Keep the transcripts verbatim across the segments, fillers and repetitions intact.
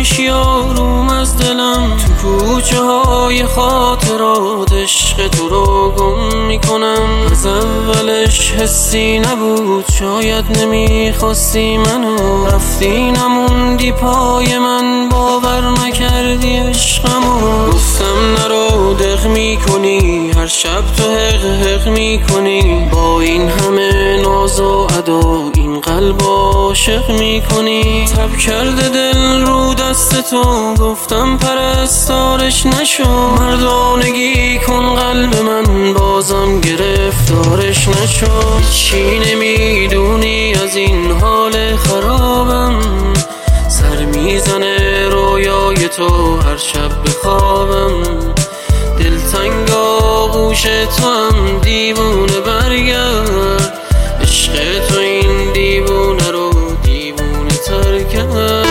میشی آروم از دلم. تو کوچه های خاطرات عشق تو رو گم میکنم. از اولش حسی نبود، شاید نمیخواستی منو. رفتی نموندی پای من، باور نکردی عشقمو. گفتم نرو دق میکنی، هر شب تو حق حق میکنی. با این همه ناز و ادا این قلب عاشق میکنی. تب کرده دل رو دست تو، گفتم پرستارش نشو. مردانگی کن قلب من، بازم گرفتارش نشو. چی نمیدونی از این حال خرابم، سر میزنه رویای تو هر شب بخوابم. دلتنگ آغوش تو هم دیوونه، برگرد عشق تو این دیوونه رو دیوونه تر کرد.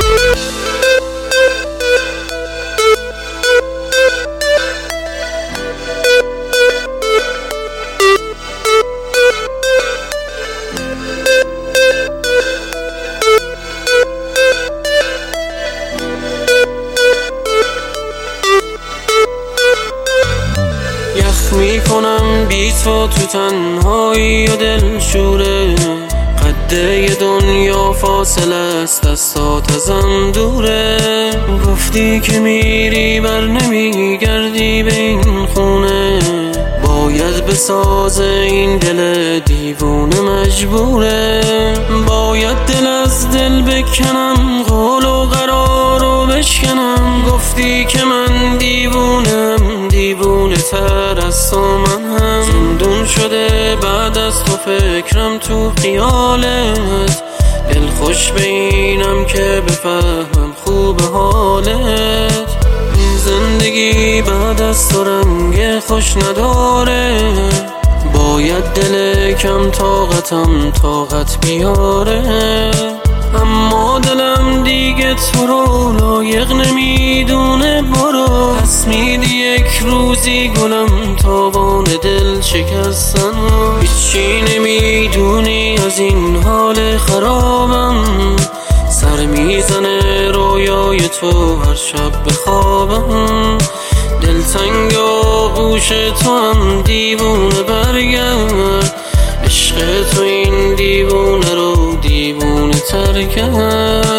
میکنم بی تو تو تنهایی و دل شوره. قده دنیا فاصله است، دستات ازم دوره. گفتی که میری بر نمیگردی به این خونه. باید بسازه این دل دیوونه مجبوره. باید دل از دل بکنم، قول و قرار رو بشکنم. گفتی که من دیوونم، دیوونه تر از تو من هم. زندون شده بعد از تو فکرم تو خیالت. دل خوش به اینم که بفهمم خوب حالت. زندگی بعد از تو رنگ خوش نداره. باید دل کم طاقتم طاقت بیاره. اما دلم دیگه تو رو لایق نمیدونه. برو پس میدی یک روزی گلم، تاوان دل شکستن. هیچی نمیدونی از این حال خرابم، سر میزنه رویای تو هر شب بخوابم. دلتنگ آغوش تو هم دیوونه، برگرد عشق تو این دیوونه رو دیوونه تر کرد.